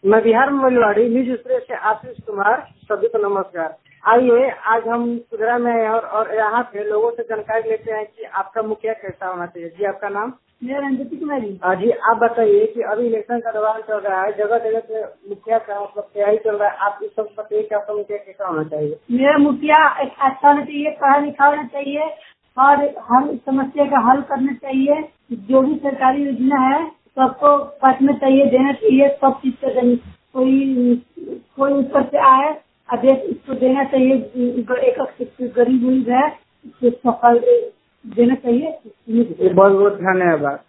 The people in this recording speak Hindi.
मैं बिहार मंगलवाड़ी न्यूज एक्सप्रेस से आशीष कुमार, सभी को नमस्कार। आइए आज हम सुधरा में आए और यहाँ पे लोगों से जानकारी लेते हैं कि आपका मुखिया कैसा होना चाहिए। जी आपका नाम? मेरा रंजीती कुमारी। जी आप बताइए कि अभी इलेक्शन का दौरान चल रहा है, जगह जगह पे मुखिया का मतलब तैयारी चल रहा है, आप इस सब बताइए कि आपका मुखिया कैसा होना चाहिए। मेरा मुखिया अच्छा होना चाहिए, पढ़ा लिखा होना चाहिए और हर समस्या का हल करना चाहिए। जो भी सरकारी योजना है सबको पटना चाहिए, देना चाहिए, सब चीज का कोई ऊपर से आए आदेश इसको देना चाहिए। एक गरीब है इसको सफल देना चाहिए। बहुत बहुत धन्यवाद।